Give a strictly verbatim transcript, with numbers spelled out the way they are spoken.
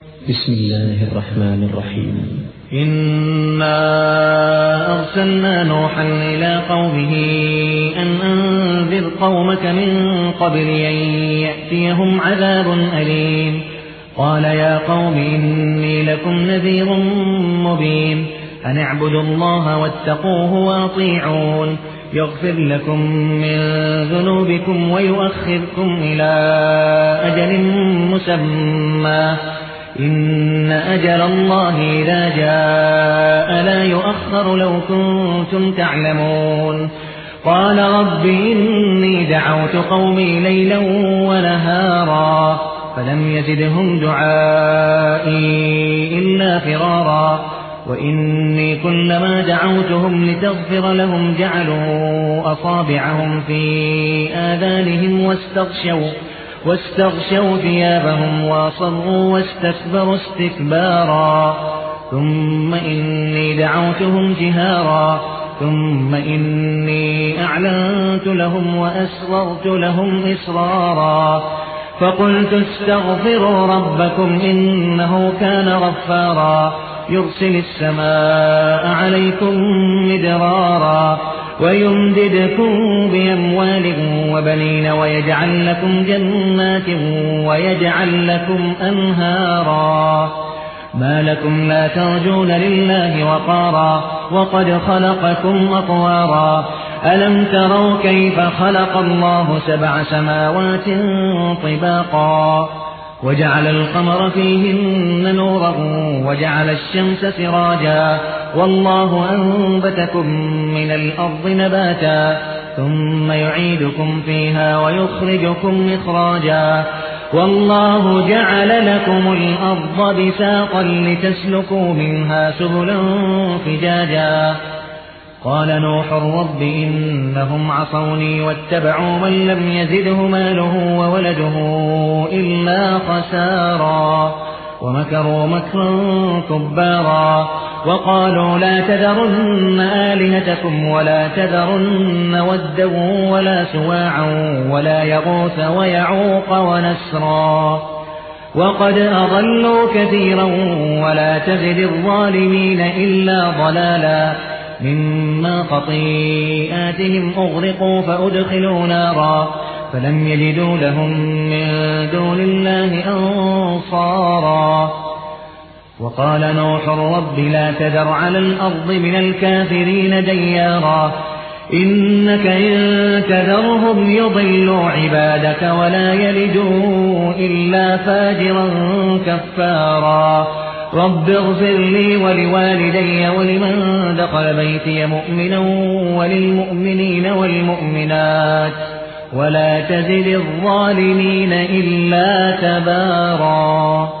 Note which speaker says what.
Speaker 1: بسم الله الرحمن الرحيم.
Speaker 2: إنا أرسلنا نوحا إلى قومه أن أنذر قومك من قبل أن يأتيهم عذاب أليم. قال يا قوم إني لكم نذير مبين أن اعبدوا الله واتقوه وأطيعون يغفر لكم من ذنوبكم ويؤخركم إلى أجل مسمى إن أجل الله إذا جاء لا يؤخر لو كنتم تعلمون. قال رب إني دعوت قومي ليلا ونهارا فلم يزدهم دعائي إلا فرارا وإني كلما دعوتهم لتغفر لهم جعلوا أصابعهم في آذانهم واستغشوا واستغشوا ثيابهم وأصروا واستكبروا استكبارا ثم إني دعوتهم جهارا ثم إني أعلنت لهم وأسررت لهم إسرارا فقلت استغفروا ربكم إنه كان غفارا يرسل السماء عليكم مدرارا ويمددكم بأموال وبنين ويجعل لكم جنات ويجعل لكم أنهارا ما لكم لا ترجون لله وقارا وقد خلقكم أطوارا ألم تروا كيف خلق الله سبع سماوات طباقا وجعل القمر فيهن نورا وجعل الشمس سراجا والله أنبتكم من الأرض نباتا ثم يعيدكم فيها ويخرجكم إخراجا والله جعل لكم الأرض بساطا لتسلكوا منها سبلا فجاجا. قال نوح رب إنهم عصوني واتبعوا من لم يزده ماله وولده إلا خسارا ومكروا مكرا كبارا وقالوا لا تذرن آلهتكم ولا تذرن ودا ولا سواعا ولا يغوث ويعوق ونسرا وقد أضلوا كثيرا ولا تزد الظالمين إلا ضلالا مما خطيئاتهم أغرقوا فأدخلوا نارا فلم يجدوا لهم من دون الله أنصارا. وقال نوح رب لا تذر على الأرض من الكافرين ديارا إنك إن تذرهم يضلوا عبادك ولا يلدوا إلا فاجرا كفارا. رب اغفر لي ولوالدي ولمن دخل بيتي مؤمنا وللمؤمنين والمؤمنات ولا تزد الظالمين إلا تبارا.